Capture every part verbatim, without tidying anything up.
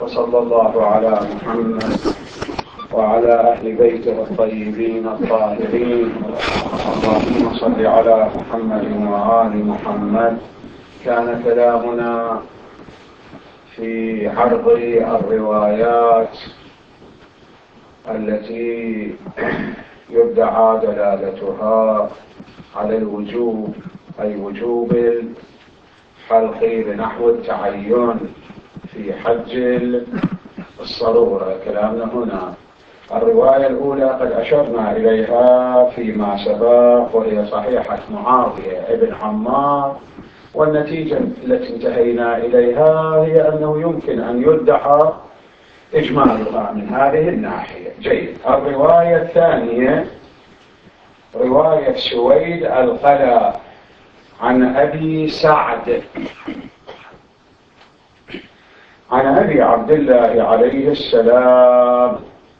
وصلى الله على محمد وعلى أهل بيته الطيبين الطاهرين. اللهم صل على محمد وآل محمد. كان كلامنا في عرض الروايات التي يدعى دلالتها على الوجوب، أي وجوب الحلق بنحو التعين في حج الصرورة. كلامنا هنا الرواية الأولى قد أشرنا إليها فيما سبق، وهي صحيحة معاوية ابن عمار، والنتيجة التي انتهينا إليها هي أنه يمكن أن يدعى إجمالها من هذه الناحية. جيد. الرواية الثانية رواية سويد القلى عن أبي سعد عن أبي عبد الله عليه السلام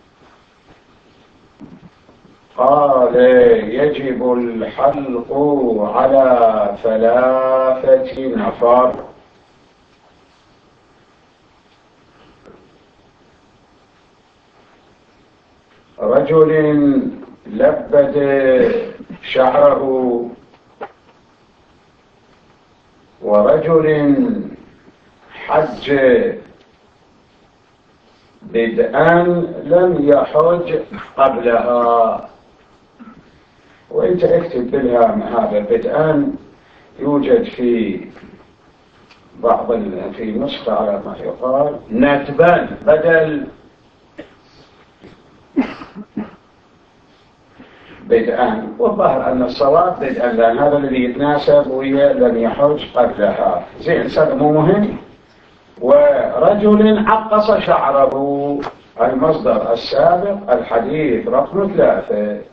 قال: يجب الحلق على ثلاثة نفر: رجل لبد شعره، ورجل حج بدءا لم يحج قبلها. وانت اكتب بالهام هذا بدءا، يوجد في بعض في نسخة على ما يقال ندبا بدل بدءا، والظاهر أن الصواب بدءا، لأن هذا الذي يتناسب وهي لم يحج قبلها. زين، هذا مو مهم. ورجل عقص شعره، المصدر السابق الحديث رقم ثلاثة،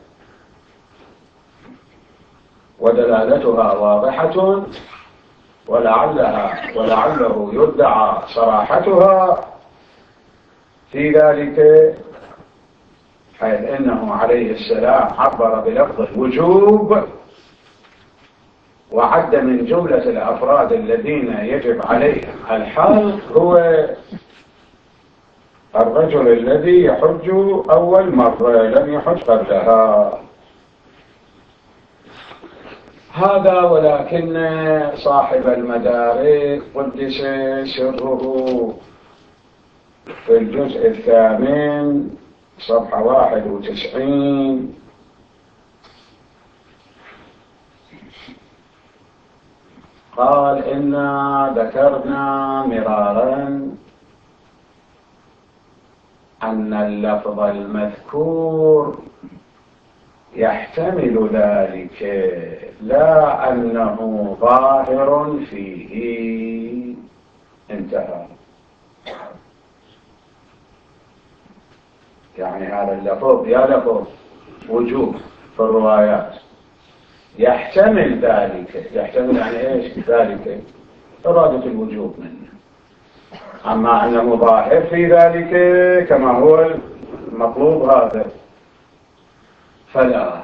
ودلالتها واضحة، ولعلها ولعله يدعى صراحتها في ذلك، حيث إنه عليه السلام عبر بلفظ الوجوب، وعد من جملة الأفراد الذين يجب عليهم الحلق هو الرجل الذي يحج أول مرة لم يحج قبلها. هذا ولكن صاحب المدارك قدس سره في الجزء الثامن صفحة واحد وتسعين قال: إنا ذكرنا مرارا أن اللفظ المذكور يحتمل ذلك، لا أنه ظاهر فيه. انتهى. يعني هذا اللفظ يا لفظ وجوب في الروايات يحتمل ذلك. يحتمل يعني ايش ذلك؟ إرادة الوجوب منه. أما أنه ظاهر في ذلك كما هو المطلوب هذا فلا.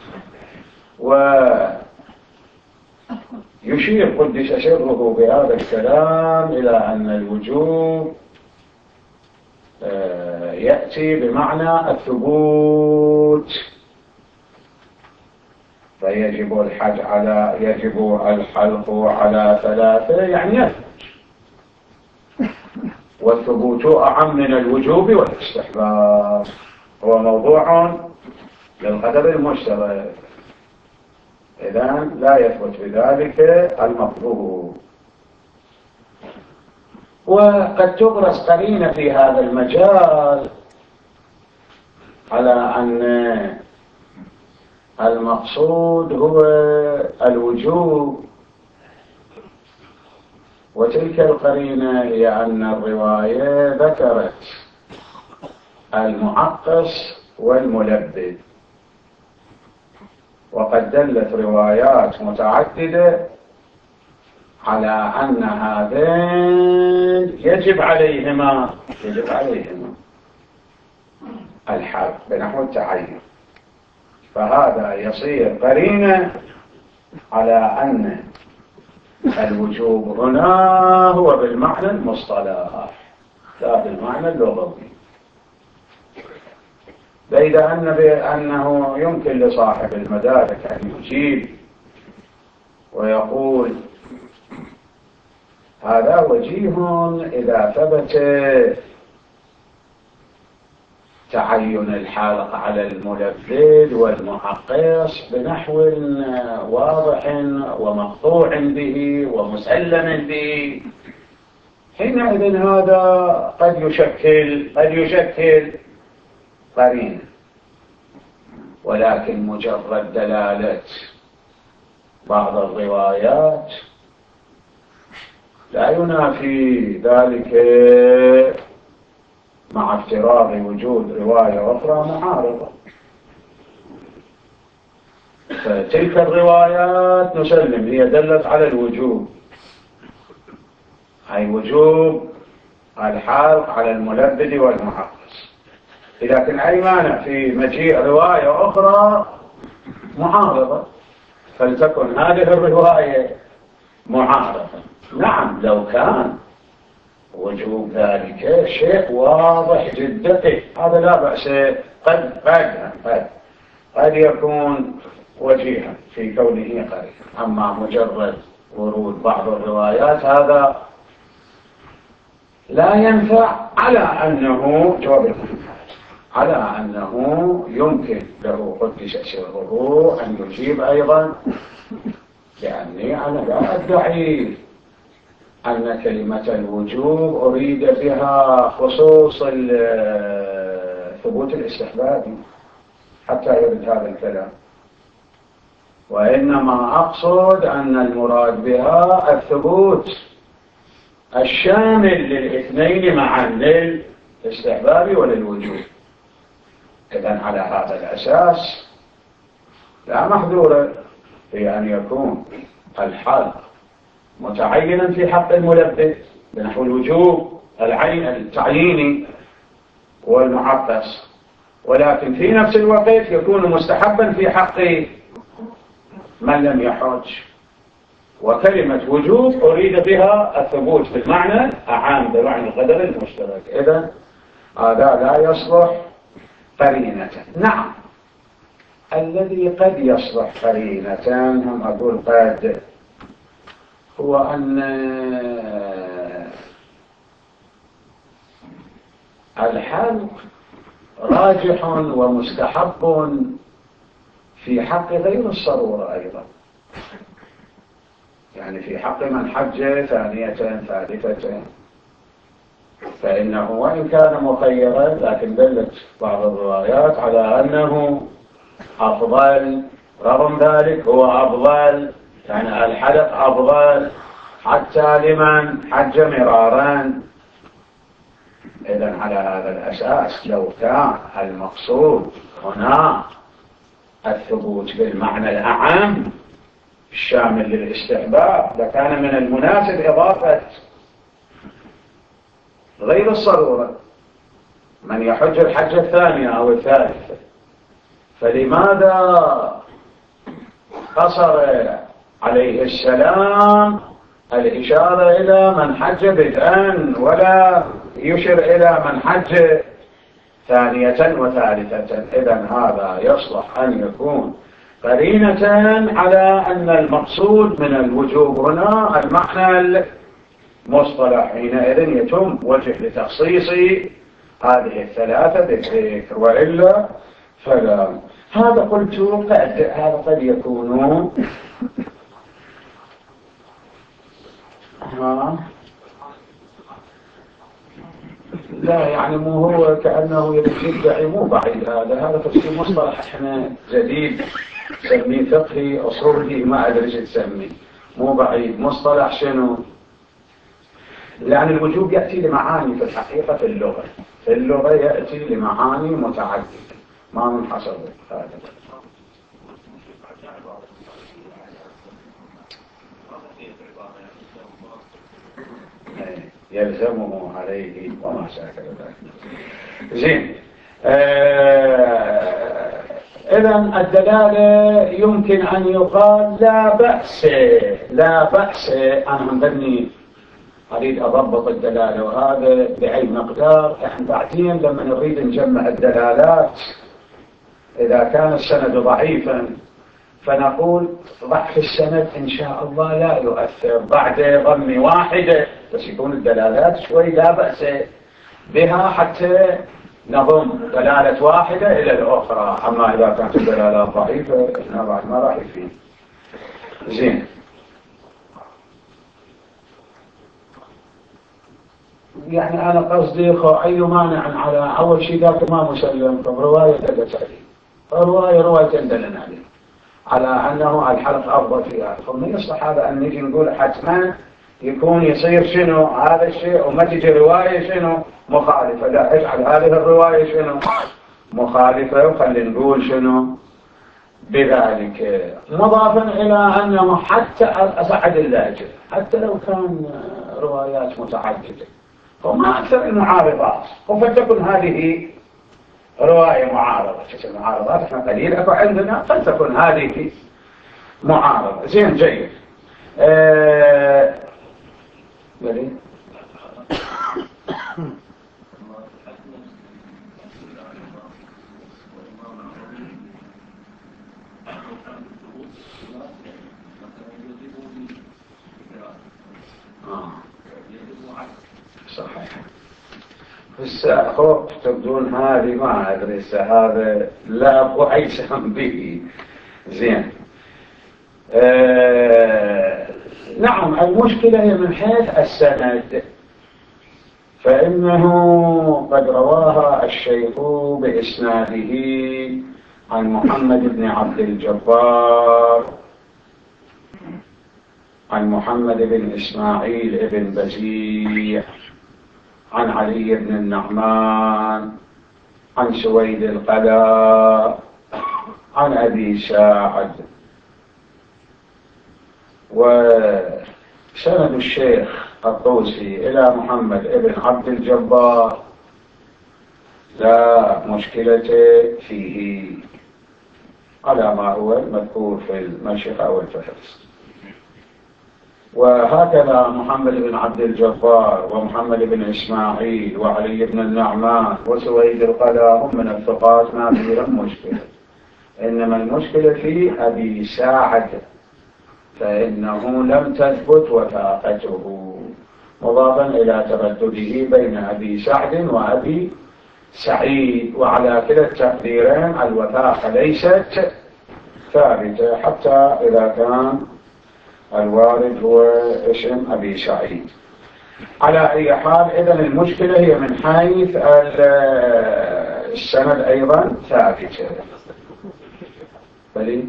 ويشير قدس سره بهذا الكلام إلى أن الوجوب يأتي بمعنى الثبوت، فيجب الحج على يجب الحلق على ثلاثة، يعني يثبت. والثبوت أعم من الوجوب والاستحباب، هو موضوع للقدر المشترك، إذن لا يثبت بذلك المطلوب. وقد تبرز قرينة في هذا المجال على أن المقصود هو الوجوب، وتلك القرينة هي أن الرواية ذكرت المعقص والملبد، وقد دلت روايات متعددة على أن هذين يجب عليهما يجب عليهما الحلق بنحو التعين، فهذا يصير قرينة على أن الوجوب هنا هو بالمعنى المصطلح، لا بالمعنى اللغوي. فإذا أن بأنه يمكن لصاحب المدارك أن يجيب ويقول هذا وجيه إذا ثبت تعين الحلق على الملبد والمعقص بنحو واضح ومقطوع به ومسلم به، حينئذ هذا قد يشكل قد يشكل قرينة. ولكن مجرد دلالة بعض الروايات لا ينافي ذلك مع افتراض وجود رواية أخرى معارضة. فتلك الروايات نسلم هي دلت على الوجوب، أي وجوب الحلق على الملبد والمعقص، لكن أي مانع في مجيء رواية أخرى معارضة، فلتكن هذه الرواية معارضة. نعم لو كان وجوب ذلك شيء واضح جدا هذا لا بأس، قد قد قد قد يكون وجيها في كونه قريب. أما مجرد ورود بعض الروايات هذا لا ينفع، على أنه جواب على أنه يمكن له قدس سره أن يجيب أيضا، لأني أنا لا أدعي أن كلمة الوجوب أريد بها خصوص ثبوت الاستحباب حتى يرد هذا الكلام، وإنما أقصد أن المراد بها الثبوت الشامل للاثنين معا، للاستحباب وللوجوب. إذن على هذا الأساس لا محذور في أن يكون الحلق متعينا في حق الملبد بنحو الوجوب العين التعييني والمعقص، ولكن في نفس الوقت يكون مستحبا في حق من لم يحج. وكلمة وجوب أريد بها الثبوت بالمعنى أعام بمعنى القدر المشترك. إذن هذا لا يصلح قرينة. نعم الذي قد يصلح قرينة، هم أقول قد، هو أن الحلق راجح ومستحب في حق غير الصرورة أيضا، يعني في حق من حج ثانية ثالثة، فإنه وإن كان مخيرا لكن دلت بعض الروايات على أنه أفضل، رغم ذلك هو أفضل، يعني الحلق أفضل حتى لمن حج مرارا. إذن على هذا الأساس لو كان المقصود هنا الثبوت بالمعنى الأعم الشامل للاستحباب لكان من المناسب إضافة غير الصرورة من يحج الحجة الثانية أو الثالثة. فلماذا قصر عليه السلام الإشارة إلى من حج بدءا ولا يشير إلى من حج ثانية وثالثة؟ إذن هذا يصلح أن يكون قرينة على أن المقصود من الوجوب هنا المعنى المصطلح، حينئذ يتم وجه لتخصيص هذه الثلاثة بالذكر، وإلا فلا. هذا قلت قد هذا قد يكون ها لا يعني مو هو كأنه يدعي، مو بعيد هذا هذا تفسير مصطلح احنا جديد سميه فقهي أصولي ما أدري ايش تسميه، مو بعيد. مصطلح شنو؟ لأن الوجوب يأتي لمعاني في الحقيقة في اللغة، في اللغة يأتي لمعاني متعددة ما منحصر هذا. يلزمه عليه وما شاكل ذلك. زين. آه إذن الدلالة يمكن أن يقال لا بأس لا بأس أن نبني أريد أضبط الدلالة، وهذا بأي مقدار. إحنا بعدين لما نريد نجمع الدلالات إذا كان السند ضعيفا فنقول ضعف السند إن شاء الله لا يؤثر بعد ضم واحدة، بس يكون الدلالات شوي لا بأس بها حتى نضم دلالة واحدة إلى الأخرى. أما إذا كانت الدلالات ضعيفة إحنا بعد ما راح يفيد. زين، يعني أنا قصدي أي مانع على أول شيء ذاك ما مسلم رواية دلت عليه، رواية رواية دلنا عليه على أنه الحلف أفضل فيها. فما يصلح هذا أن نجي نقول حتما يكون يصير شنو هذا الشيء وما تجي رواية شنو مخالفة. لا، اجعل هذه الرواية شنو مخالفة وخلي نقول شنو بذلك. مضافا إلى أنه حتى أسعد اللاجئ حتى لو كان روايات متعددة وما أكثر المعارضات، وفتكن هذه رواية معارضة. المعارضات احنا قليل أكو عندنا، فلتكن هذه معارضة. زين، جيد. آه بلي آه. صحيح. الساخو تبدون هذه ما أدري هذا لا أبو أيسم به. زين. آه نعم، المشكلة هي من حيث السند، فإنه قد رواها الشيخ بإسناده عن محمد بن عبد الجبار عن محمد بن إسماعيل بن بزيع عن علي بن النعمان عن سويد القلاء عن أبي ساعد. وسند الشيخ الطوسي إلى محمد بن عبد الجبار لا مشكلة فيه على ما هو المذكور في المشيخة والفهرس. وهكذا محمد بن عبد الجبار ومحمد بن إسماعيل وعلي بن النعمان وسويد القلاء هم من الثقات ما فيهم مشكلة، إنما المشكلة في أبي ساعد فإنه لم تثبت وثاقته، مضافا إلى تردده بين أبي سعد وأبي سعيد. وعلى كلا التقديرين الوثاقة ليست ثابتة حتى إذا كان الوارد هو اسم أبي سعيد. على أي حال إذن المشكلة هي من حيث السند أيضا ثابتة. بلي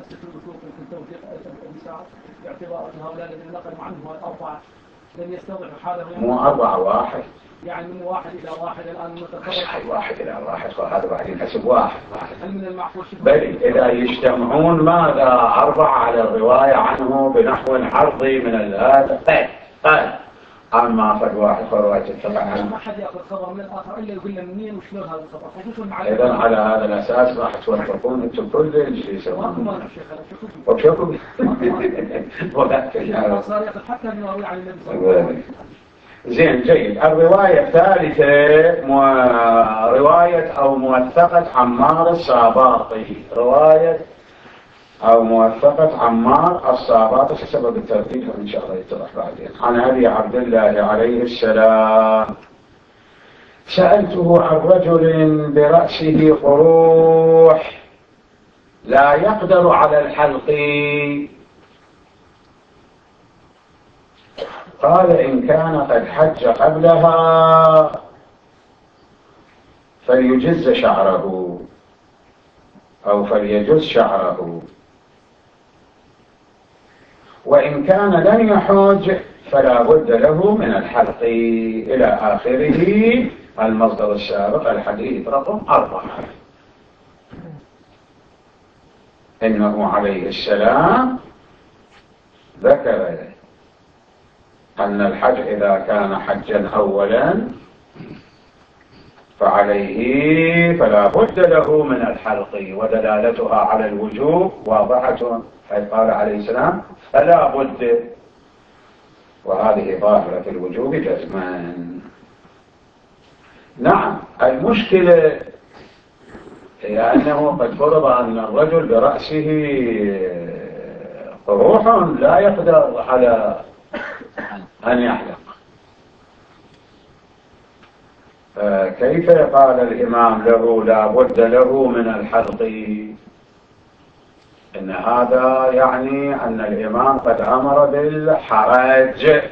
باعتبار أن هؤلاء الذين نقلوا عنهم الأربعة لم يستوعبوا حالهم، مو أربعة واحد، يعني من واحد إلى واحد الآن متفرق واحد إلى واحد، وهذا بعدين حسب واحد واحد. من المعقول بل إذا يجتمعون ماذا أربعة على الرواية عنه بنحو عرضي من هذا قال قال أما فد واحد فرواية الثقة عنه ما حد يأخذ خبر من الآخر إلا يقول له منين وشلون هذا الخبر، خصوصا مع إذن على هذا الأساس راح توفقون أنتم كل شيء يسوون وشوفوا ولا صار يأخذ حتى من رواية عن النبي صلى الله عليه وسلم. زين، جيد. الرواية الثالثة رواية أو موثقة عمار الصاباطي، رواية أو موثقة عمار الصاباطي سبب الترتيب إن شاء الله يتضح بعدين. عن أبي عبد الله عليه السلام سألته عن رجل برأسه قروح لا يقدر على الحلق، قال إن كان قد حج قبلها فليجز شعره أو فليجز شعره، وإن كان لن يحج فلا بد له من الحلق إلى آخره. المصدر السابق الحديث رقم أربعة. إنه عليه السلام ذكر أن الحج إذا كان حجا أولا فعليه فلا بد له من الحلق، ودلالتها على الوجوب واضحة، حيث قال عليه السلام فلا بد، وهذه ظاهرة الوجوب جزما. نعم، المشكلة هي أنه قد فرض أن الرجل برأسه قروح لا يقدر على أن يحلق، كيف قال الإمام له لا بد له من الحلق؟ إن هذا يعني أن الإمام قد أمر بالحرج،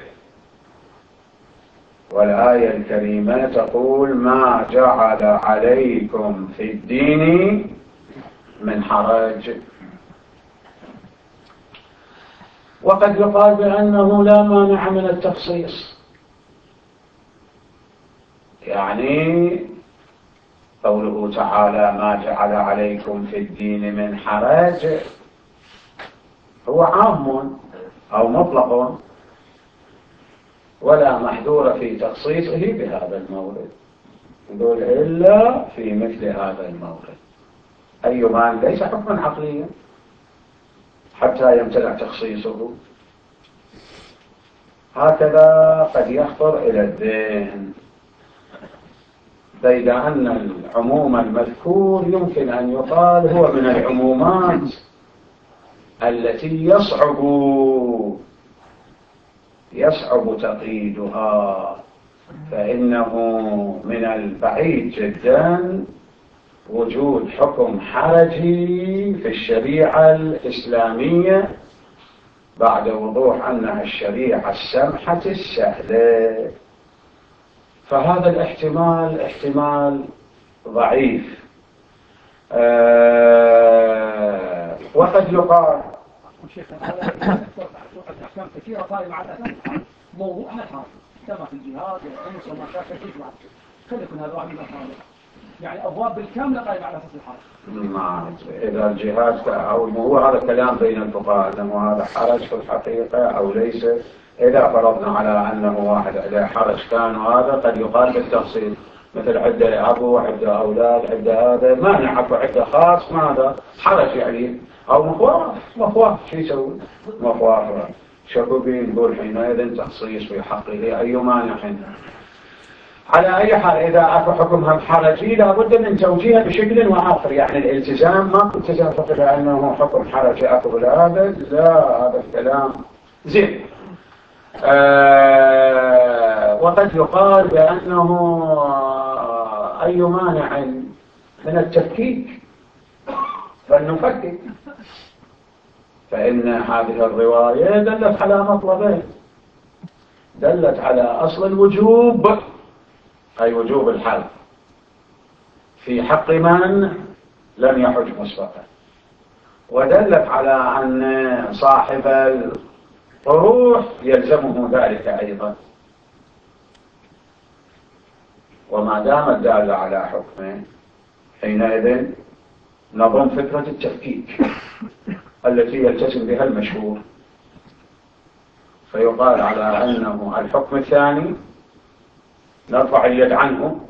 والآية الكريمة تقول ما جعل عليكم في الدين من حرج. وقد يقال بأنه لا مانع من التخصيص، يعني قوله تعالى ما جعل عليكم في الدين من حرج هو عام أو مطلق ولا محذور في تخصيصه بهذا المورد، يقول إلا في مثل هذا المورد، أي مال ليس حكما عقليا حتى يمتنع تخصيصه. هكذا قد يخطر إلى الذهن، بيد أن العموم المذكور يمكن أن يقال هو من العمومات التي يصعب يصعب تقييدها، فإنه من البعيد جدا وجود حكم حرجي في الشريعة الإسلامية بعد وضوح أنها الشريعة السمحة السهلة، فهذا الاحتمال احتمال ضعيف. أه وقد يقال أحكام كثيرة قائمة على موضوع الحرب كما في الجهاد والخمس وما شابه تجمع، خلي يكون هذا واحد من الحرب، يعني أبواب بالكامل قائمة على أساس الحرب. نعم، إذا الجهاد أو هو هذا الكلام بين الفقهاء أنه هذا حرج في الحقيقة أو ليس، إذا فرضنا على أنه واحد عليه حرج كان وهذا قد يقال بالتفصيل، مثل عدة أبو عدة أولاد عدة هذا مانع أكو عدة خاص ماذا حرج يعني، أو مخواف مخواف شو يسوي مخواف شكوبين نقول حينئذ تخصيص في حقه، أي مانع حينئذ. على أي حال إذا أكو حكمها حرجي لابد من توجيهه بشكل وآخر، يعني الالتزام ما التزام فقط أنه حكم حرجي أكو هذا لا، هذا الكلام زين. آه وقد يقال بأنه أي مانع من التفكيك فلنفكك، فإن هذه الرواية دلت على مطلبين، دلت على أصل الوجوب أي وجوب الحلق في حق من لم يحج مسبقا، ودلت على أن صاحب القروح يلزمه ذلك أيضا، وما دام الدالة على حكمه حينئذ نظم فكرة التفكيك التي يلتزم بها المشهور، فيقال على أنه الحكم الثاني نرفع اليد عنه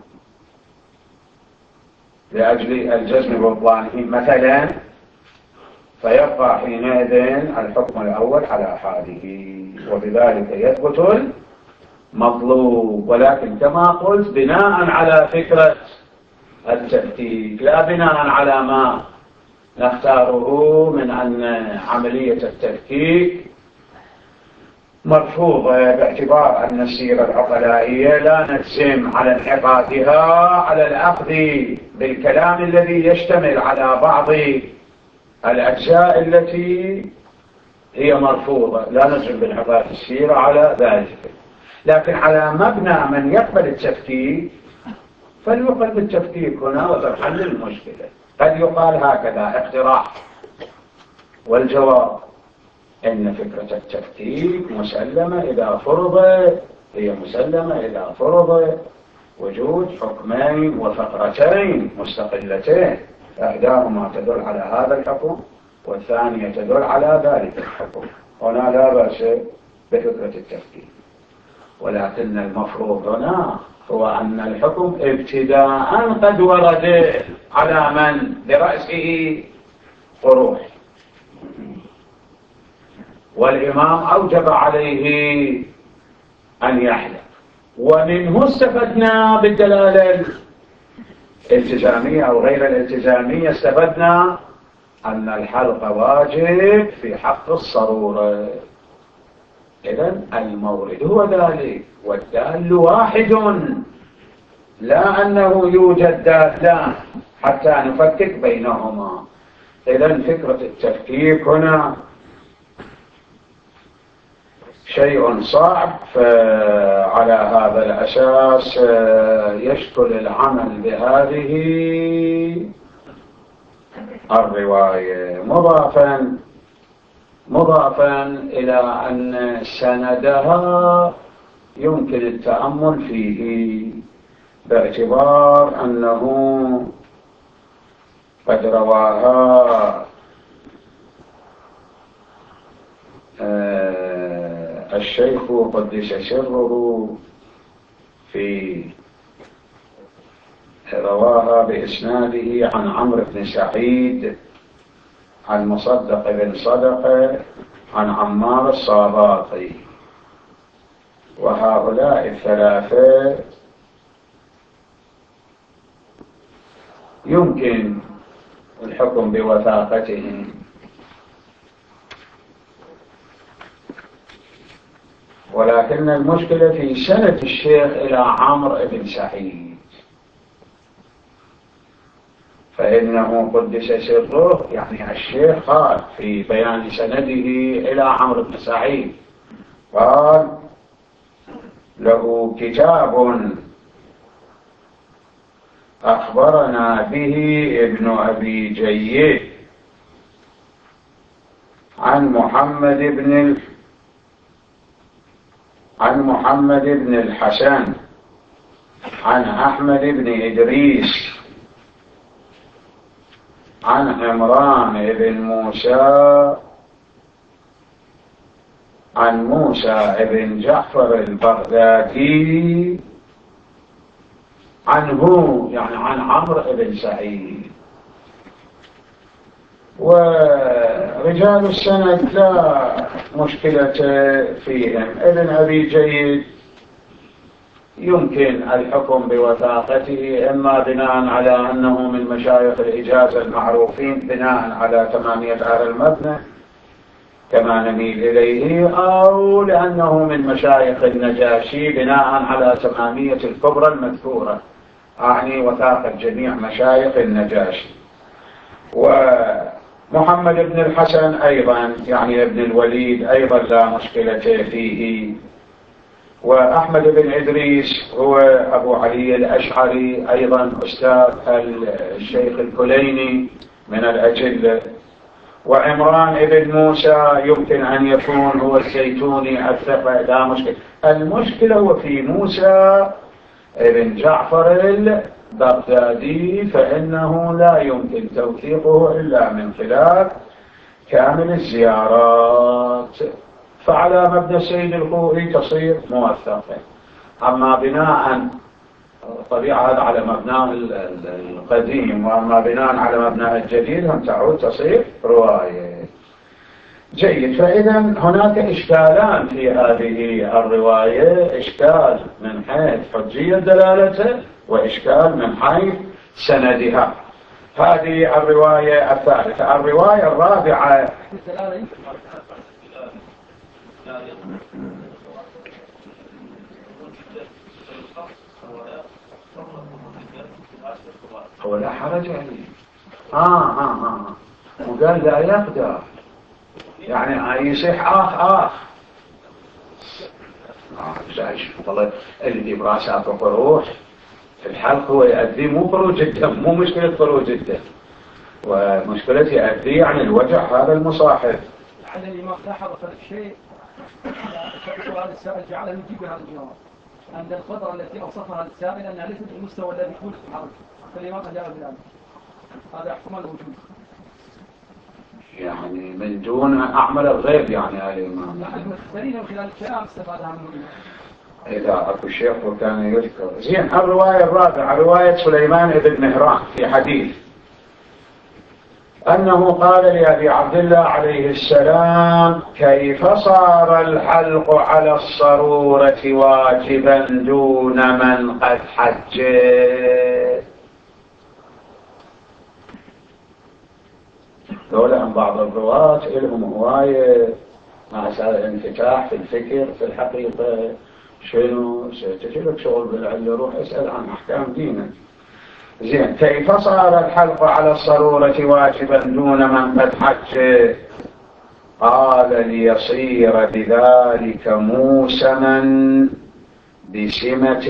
لأجل الجزم ببطلانه مثلا، فيبقى حينئذ الحكم الأول على حاله، وبذلك يثبت المطلوب، ولكن كما قلت بناء على فكرة التفكيك لا بناء على ما نختاره من أن عملية التفكيك مرفوضة باعتبار أن السيرة العقلائية لا نجزم على انعقادها على الأخذ بالكلام الذي يشتمل على بعض الأجزاء التي هي مرفوضة، لا نجزم بانعقاد السيرة على ذلك، لكن على مبنى من يقبل التفكيك فليقبل بالتفكيك هنا وتنحل المشكلة. قد يقال هكذا اقتراح، والجواب إن فكرة التفكيك مسلمة إذا فرض، هي مسلمة إذا فرض وجود حكمين وفقرتين مستقلتين، إحداهما تدل على هذا الحكم والثانية تدل على ذلك الحكم، هنا لا بأس بفكرة التفكيك، ولكن المفروض هنا هو أن الحكم ابتداء قد ورد على من برأسه قروح، والإمام أوجب عليه أن يحلق. ومنه استفدنا بالدلالة الالتزامية أو غير الالتزامية، استفدنا أن الحلق واجب في حق الصرورة. إذن المورد هو ذلك، والدال واحد، لا أنه يوجد دالان حتى نفكك بينهما. إذن فكرة التفكيك هنا شيء صعب، فعلى هذا الأساس يشكل العمل بهذه الرواية، مضافا مضافا إلى أن سندها يمكن التأمل فيه، باعتبار أنه قد رواها الشيخ قدس سره في رواها بإسناده عن عمرو بن سعيد عن مصدق بن صدقة عن عمار الصاباطي، وهؤلاء الثلاثة يمكن الحكم بوثاقتهم، ولكن المشكلة في سند الشيخ إلى عمرو بن سعيد، فإنه قدس سره يعني الشيخ قال في بيان سنده إلى عمرو بن سعيد، قال له كتاب أخبرنا به ابن أبي جيد عن محمد بن عن محمد بن الحسن عن أحمد بن إدريس عن عمران بن موسى عن موسى بن جعفر البغدادي عنه، يعني عن عمرو بن سعيد. ورجال السند لا مشكلة فيهم. ابن أبي جيد يمكن الحكم بوثاقته إما بناء على أنه من مشايخ الإجازة المعروفين بناء على تمامية أهل المبنى كما نميل إليه، أو لأنه من مشايخ النجاشي بناء على تمامية الكبرى المذكورة، أعني وثاقة جميع مشايخ النجاشي. ومحمد بن الحسن أيضا يعني ابن الوليد أيضا لا مشكلة فيه. وأحمد بن إدريس هو أبو علي الأشعري أيضا أستاذ الشيخ الكليني من الأجلة. وعمران بن موسى يمكن أن يكون هو الزيتوني الثقة، لا مشكلة. المشكلة هو في موسى بن جعفر البغدادي، فإنه لا يمكن توثيقه إلا من خلال كامل الزيارات، فعلى مبنى السيد الخوئي تصير موثقة. أما بناء طبيعة هذا على مبناه القديم، وأما بناء على مبناه الجديد هم تعود تصير رواية. جيد. فإذا هناك إشكالان في هذه الرواية، إشكال من حيث حجية دلالته، وإشكال من حيث سندها. هذه الرواية الثالثة. الرواية الرابعة هو لا حرج عليه. آه آه آه وقال لا يقدر، يعني يصيح آخ آخ آه والله اللي براسه خروج في الحلق هو يؤدي مو خروج الدم، مو مشكلة خروج الدم، ومشكلة يؤدي يعني الوجع هذا المصاحب. لعل الإمام لاحظ شيء سؤال السائل جعله يجيب هذا الجواب، أن القدرة التي أوصفها السائل أنها ليست بالمستوى الذي يكون في الحرج، فالإمام أجاب بذلك. هذا احتمال وجود يعني من دون أعمل الغيب يعني هذا الإمام. نحن مستفيدين من خلال الكلام استفاد منه. إذا أكو شيخ وكان يذكر. زين. الرواية الرابعة رواية سليمان بن مهران في حديث أنه قال لأبي عبد الله عليه السلام: كيف صار الحلق على الصرورة واجبا دون من قد حج؟ دولة عن بعض الرواة لهم هواية مع الانفتاح في الفكر في الحقيقة. شنو ستجلك شغل بالعلة، روح اسأل عن أحكام دينك. زين، كيف صار الحلق على الصرورة واجبا دون من قد حج؟ قال: ليصير بذلك موسما بسمة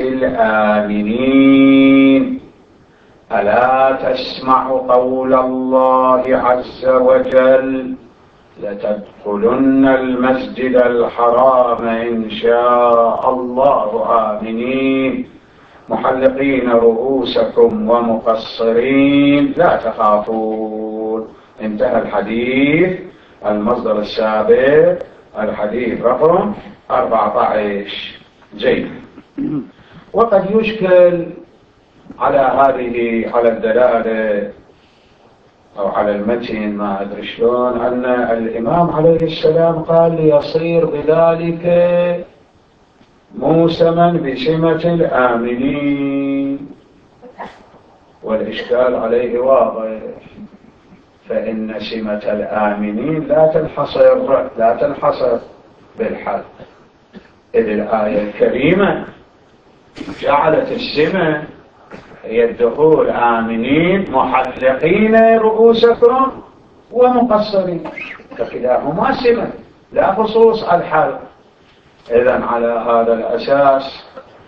الآمنين. ألا تسمع قول الله عز وجل: لتدخلن المسجد الحرام إن شاء الله آمنين محلقين رؤوسكم ومقصرين لا تخافون. انتهى الحديث. المصدر السابق الحديث رقم أربعة عشر. جيد. وقد يشكل على هذه على الدلالة أو على المتن، ما أدري شلون، أن الإمام عليه السلام قال: ليصير بذلك موسما بسمة الآمنين. والإشكال عليه واضح، فإن سمة الآمنين لا تنحصر لا تنحصر بالحلق، إذ الآية الكريمة جعلت السمة هي الدخول آمنين محلقين رؤوسكم ومقصرين، فكلاهما سمة لا خصوص الحلق. إذن على هذا الأساس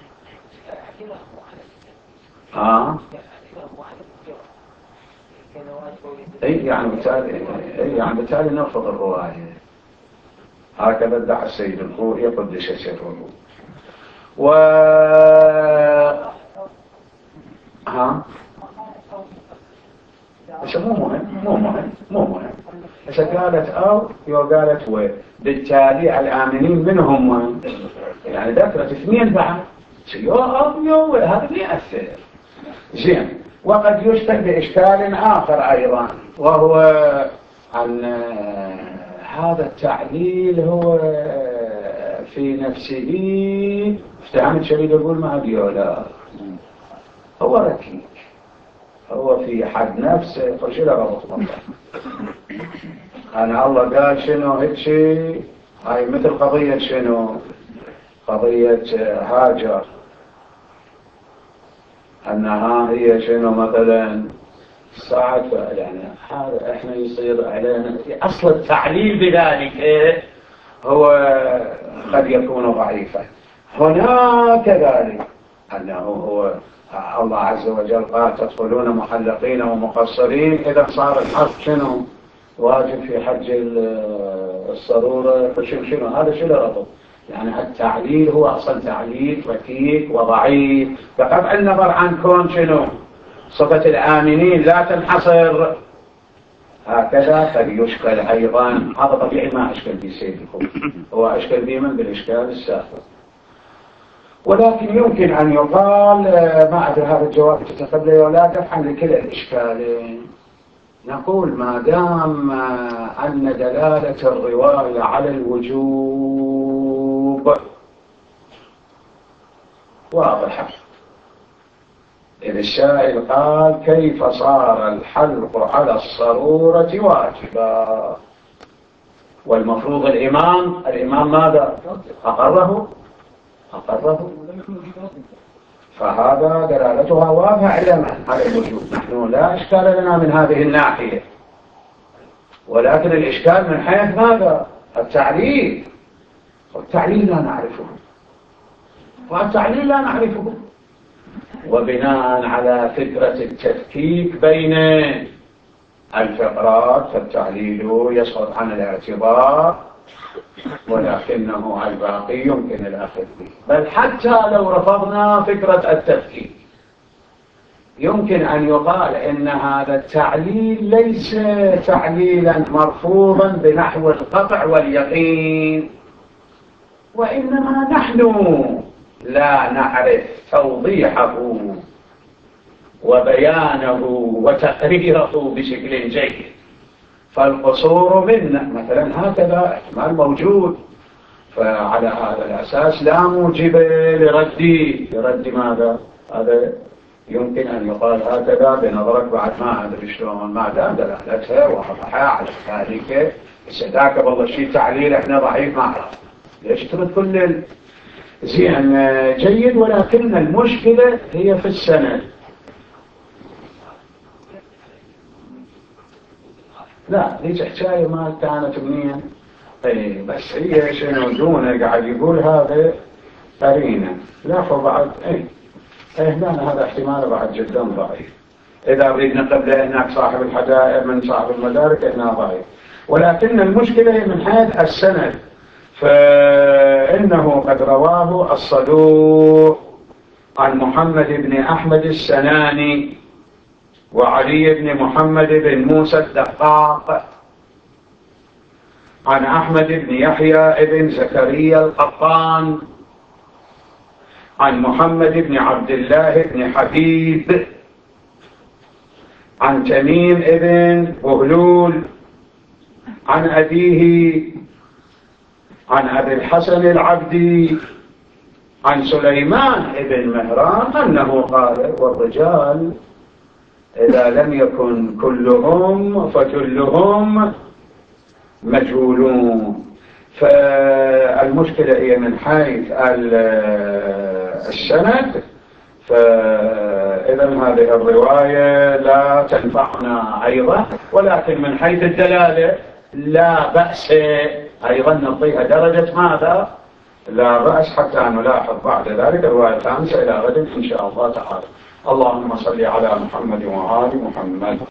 آه أي يعني بالتالي يعني بالتالي نرفض الرواية. هكذا ادعى السيد الخوئي قدس سره. و ها بس مو مهم مو مهم مو مهم إذا قالت أو يو قالت و بالتالي الآمنين منهم يعني ذكرت اثنين بعد يو أو يو هذا يأثر. زين. وقد يشتك بإشكال آخر أيضا، وهو أن هذا التعليل هو في نفسه افتهمت شريد يقول ما ديولا، هو ركيك، هو في حد نفسه فش له ربط مطلع. أنا الله قال شنو هيك شيء، هاي مثل قضية شنو، قضية هاجر، أنها هي شنو مثلا ساعة يعني هذا احنا يصير علينا أصل التعليل بذلك هو قد يكون ضعيفا. هنا كذلك أنه هو الله عز وجل قال: تدخلون محلقين ومقصرين. إذا صار الحج شنو واجب في حج الصرورة، فشنو شنو هذا شنو ربط؟ يعني التعليل هو أصل تعليل ركيك وضعيف، بقطع النظر عن كون شنو صفة الآمنين لا تنحصر. هكذا قد يشكل أيضا. هذا طبيعي ما أشكل به سيد الخوئي، هو أشكل به من بالإشكال السابق. ولكن يمكن أن يقال، ما أدري هذا الجواب تتقبله ولا تفهم لكل الإشكالين. نقول ما دام أن دلالة الرواية على الوجوب واضحة، إذ السائل قال: كيف صار الحلق على الصرورة واجبا؟ والمفروض الإمام الإمام ماذا؟ أقره أقره فهذا دلالتها واضحة على الوجوب. نحن لا إشكال لنا من هذه الناحية، ولكن الإشكال من حيث ماذا؟ التعليل. والتعليل لا نعرفه والتعليل لا نعرفه وبناء على فكرة التفكيك بين الفقرات فالتعليل يسقط عن الاعتبار، ولكنه الباقي يمكن الأخذ به. بل حتى لو رفضنا فكرة التفكيك يمكن أن يقال إن هذا التعليل ليس تعليلا مرفوضا بنحو القطع واليقين، وإنما نحن لا نعرف توضيحه وبيانه وتقريره بشكل جيد. فالقصور منا مثلا، هكذا احتمال موجود. فعلى هذا الأساس لا موجب لردي لرد ماذا؟ هذا يمكن أن يقال هكذا بنظرك بعد ما أدري شلون ما دام دلالتها واضحة على ذلك. بس ذاك والله شيء تعليل احنا ضعيف ما أعرف ليش ترد كل زين جيد، ولكن المشكلة هي في السند. لا ليش حكاية ما كانت منين؟ اي بس هي شنو دونه قاعد يقول هذا قرينة. لا فبعد اي اي هنا هذا احتمال بعد جدا ضعيف. اذا اريد قبل هناك صاحب الحدائق من صاحب المدارك هنا ضعيف، ولكن المشكلة هي من حيث السند. فإنه قد رواه الصدوق عن محمد بن أحمد السناني وعلي بن محمد بن موسى الدقاق عن أحمد بن يحيى بن زكريا القطان عن محمد بن عبد الله بن حبيب عن تميم بن بهلول عن أبيه عن أبي الحسن العبدي عن سليمان بن مهران أنه قال: والرجال إذا لم يكن كلهم فكلهم مجهولون. فالمشكلة هي من حيث السند. فإذا هذه الرواية لا تنفعنا أيضا، ولكن من حيث الدلالة لا بأس أيضا نعطيها درجة ماذا؟ لا بأس، حتى نلاحظ بعد ذلك الرواية الخامسة إلى غد إن شاء الله تعالى. اللهم صل على محمد وآل محمد.